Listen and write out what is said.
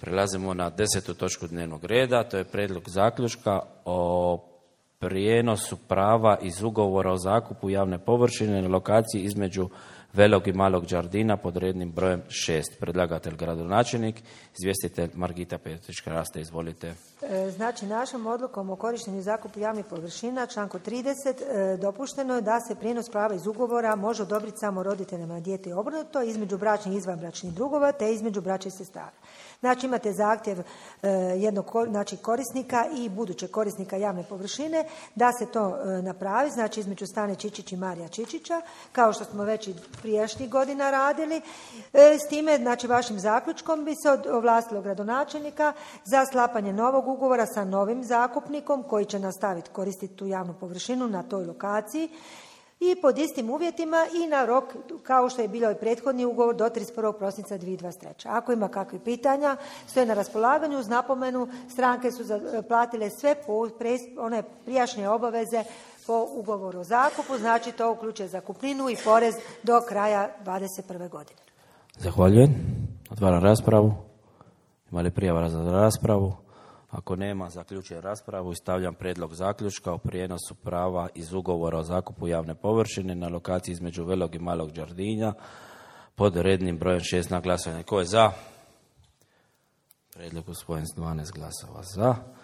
Prelazimo na 10. točku dnevnog reda, to je prijedlog zaključka o prijenosu prava iz ugovora o zakupu javne površine na lokaciji između Velog i Malog Đardina pod rednim brojem 6. Predlagatelj gradonačelnik, izvjestitelj Margita Petrička-Raste, izvolite. Znači, našom odlukom o korištenju zakupu javnih površina, članku 30, dopušteno je da se prijenos prava iz ugovora može odobriti samo roditeljima na dijete i obrnuto, između bračnih i izvanbračnih drugova, te između braće i sestara. Znači, imate zahtjev jednog korisnika i budućeg korisnika javne površine da se to napravi, znači između Stane Čičić i Marija Čičića, kao što smo već i prijašnjih godina radili. S time, znači, vašim zaključkom bi se ovlastilo gradonačelnika za sklapanje novog ugovora sa novim zakupnikom koji će nastaviti koristiti tu javnu površinu na toj lokaciji i pod istim uvjetima i na rok kao što je bilo i prethodni ugovor do 31. prosinca 2023. Ako ima kakvih pitanja, stoje na raspolaganju. Uz napomenu, stranke su platile sve one prijašnje obaveze po ugovoru o zakupu, znači to uključuje zakupninu i porez do kraja 2021. godine. Zahvaljujem. Otvaram raspravu. Ima li prijava za raspravu? Ako nema, zaključujem raspravu i stavljam prijedlog zaključka o prijenosu prava iz ugovora o zakupu javne površine na lokaciji između Velog i Malog Đardina pod rednim brojem 6 na glasovanje. Ko je za? Prijedlog usvojen s 12 glasova za.